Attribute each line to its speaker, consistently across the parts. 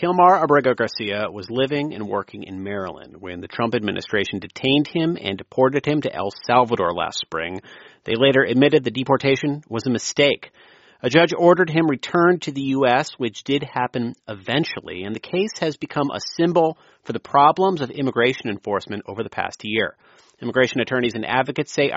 Speaker 1: Kilmar Abrego Garcia was living and working in Maryland when the Trump administration detained him and deported him to El Salvador last spring. They later admitted the deportation was a mistake. A judge ordered him returned to the U.S., which did happen eventually, and the case has become a symbol for the problems of immigration enforcement over the past year. Immigration attorneys and advocates say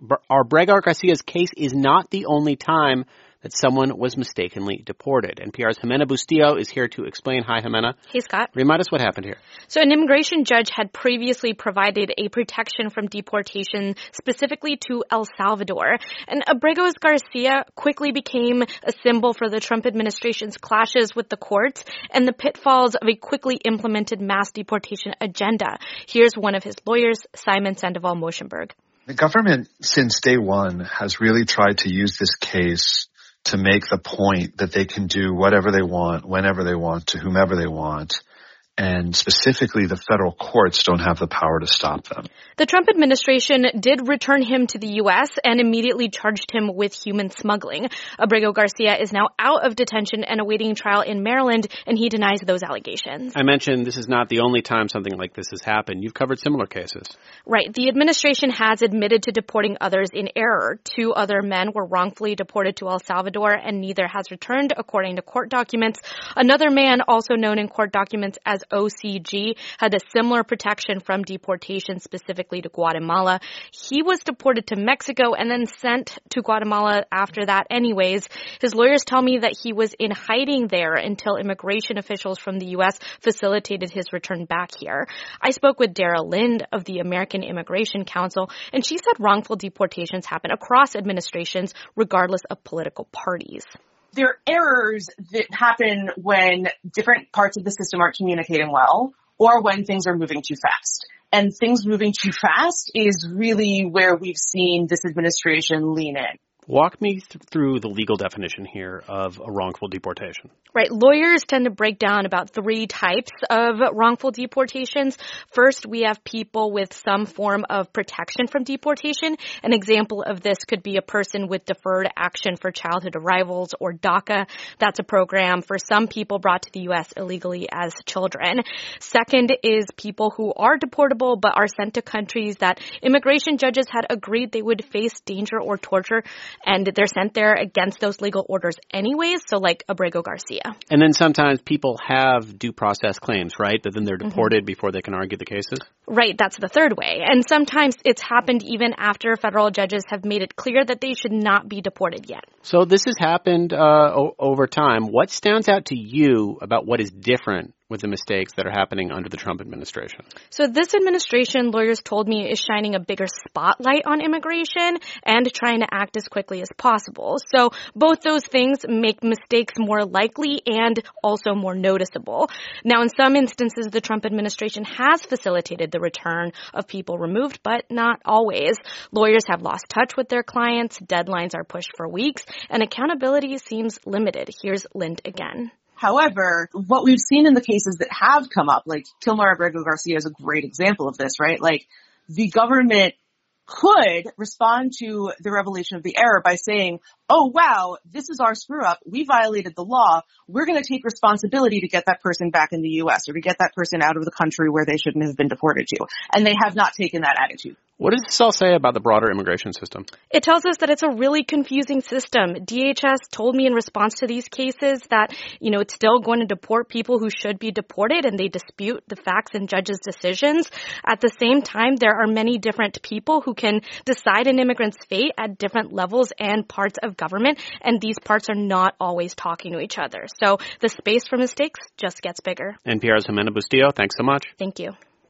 Speaker 1: Abrego Garcia's case is not the only time that someone was mistakenly deported. NPR's Jimena Bustillo is here to explain. Hi, Jimena.
Speaker 2: Hey, Scott.
Speaker 1: Remind us what happened here.
Speaker 2: So an immigration judge had previously provided a protection from deportation specifically to El Salvador. And Abrego Garcia quickly became a symbol for the Trump administration's clashes with the courts and the pitfalls of a quickly implemented mass deportation agenda. Here's one of his lawyers, Simon Sandoval-Moschenberg.
Speaker 3: The government, since day one, has really tried to use this case to make the point that they can do whatever they want, whenever they want, to whomever they want. And specifically, the federal courts don't have the power to stop them.
Speaker 2: The Trump administration did return him to the U.S. and immediately charged him with human smuggling. Abrego Garcia is now out of detention and awaiting trial in Maryland, and he denies those allegations.
Speaker 1: I mentioned this is not the only time something like this has happened. You've covered similar cases.
Speaker 2: Right. The administration has admitted to deporting others in error. 2 other men were wrongfully deported to El Salvador, and neither has returned, according to court documents. Another man, also known in court documents as OCG, had a similar protection from deportation specifically to Guatemala. He was deported to Mexico and then sent to Guatemala after that anyways. His lawyers tell me that he was in hiding there until immigration officials from the U.S. facilitated his return back here. I spoke with Dara Lind of the American Immigration Council, and she said wrongful deportations happen across administrations regardless of political parties.
Speaker 4: There are errors that happen when different parts of the system aren't communicating well or when things are moving too fast. And things moving too fast is really where we've seen this administration lean in.
Speaker 1: Walk me through the legal definition here of a wrongful deportation.
Speaker 2: Right. Lawyers tend to break down about 3 types of wrongful deportations. First, we have people with some form of protection from deportation. An example of this could be a person with deferred action for childhood arrivals, or DACA. That's a program for some people brought to the U.S. illegally as children. Second is people who are deportable but are sent to countries that immigration judges had agreed they would face danger or torture, and they're sent there against those legal orders anyways, so like Abrego Garcia.
Speaker 1: And then sometimes people have due process claims, right? But then they're deported before they can argue the cases?
Speaker 2: Right, that's the third way. And sometimes it's happened even after federal judges have made it clear that they should not be deported yet.
Speaker 1: So this has happened over time. What stands out to you about what is different with the mistakes that are happening under the Trump administration?
Speaker 2: So this administration, lawyers told me, is shining a bigger spotlight on immigration and trying to act as quickly as possible. So both those things make mistakes more likely and also more noticeable. Now, in some instances, the Trump administration has facilitated the return of people removed, but not always. Lawyers have lost touch with their clients, deadlines are pushed for weeks, and accountability seems limited. Here's Lind again.
Speaker 4: However, what we've seen in the cases that have come up, like Kilmar Abrego Garcia is a great example of this, right? Like, the government could respond to the revelation of the error by saying, oh, wow, this is our screw up. We violated the law. We're going to take responsibility to get that person back in the U.S. or to get that person out of the country where they shouldn't have been deported to. And they have not taken that attitude.
Speaker 1: What does this all say about the broader immigration system?
Speaker 2: It tells us that it's a really confusing system. DHS told me in response to these cases that, it's still going to deport people who should be deported, and they dispute the facts and judges' decisions. At the same time, there are many different people who can decide an immigrant's fate at different levels and parts of government, and these parts are not always talking to each other. So the space for mistakes just gets bigger.
Speaker 1: NPR's Jimena Bustillo, thanks so much.
Speaker 2: Thank you.